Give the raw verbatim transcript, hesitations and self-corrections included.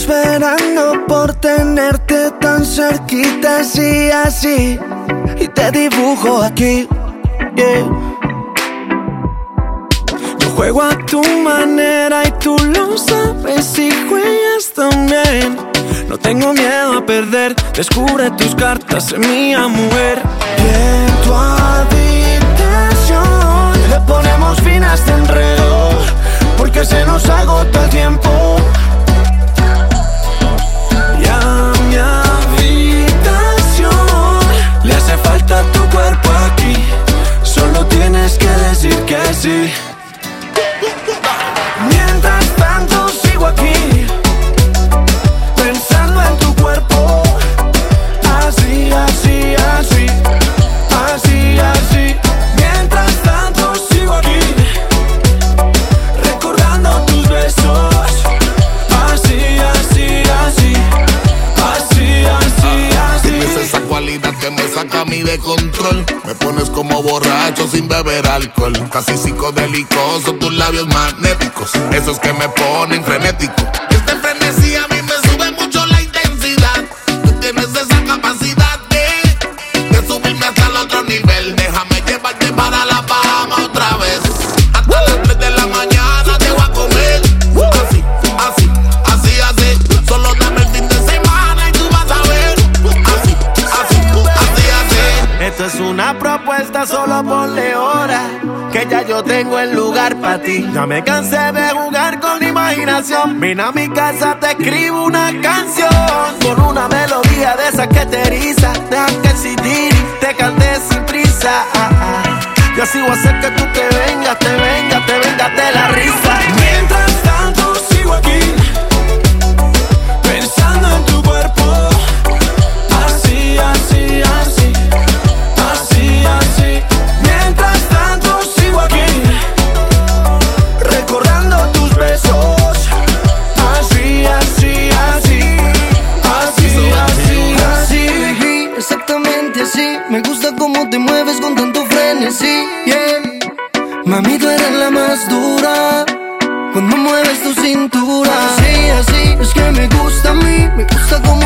esperando por tenerte tan cerquita, así, así. Y te dibujo aquí, yeah. Yo juego a tu manera y tú lo sabes y juegas también. No tengo miedo a perder, descubre tus cartas en mi mujer. Y en tu habitación le ponemos fin a este enredo, porque se nos agota el tiempo. Y a mi habitación le hace falta tu cuerpo aquí. Solo tienes que decir que sí. Mientras tanto sigo aquí, pensando en tu cuerpo. Así, así, así, así, así. Mientras tanto sigo aquí, recordando tus besos. Así, así, así, así, así, así. Tienes esa cualidad que me saca a mí de control. Me pones como borracho sin beber alcohol. Casi psicodélicos son tus labios magnéticos, esos que me ponen frenético. Este frenesí a mí me sube mucho la intensidad. Tú tienes esa capacidad de, de subirme hasta el otro nivel. Déjame llevarte para la Bahama otra vez. Hasta las tres de la mañana te voy a comer. Así, así, así, así. Solo dame el fin de semana y tú vas a ver. Así, así, así, así. Esto es una propuesta, solo ponle hora, que ya yo tengo el lugar para ti. Ya me cansé de jugar con la imaginación. Ven a mi casa, te escribo una canción con una melodía de esas que te eriza. Deja que el C D te cante sin prisa. Ah, ah. Yo así voy a hacer que tú te vengas, te vengas, te vengas de la risa. Mientras tanto sigo aquí, pensando en tu cuerpo. Así, así, así, así, así. Mientras tanto sigo aquí, recordando tus besos. Así, así, así, así, así, así. Baby, exactamente así. Me gusta cómo te mueves con tanto frenesí, yeah. Mami, tú eres la más dura cuando mueves tu cintura. Así, así, es que me gusta a mí. Me gusta cómo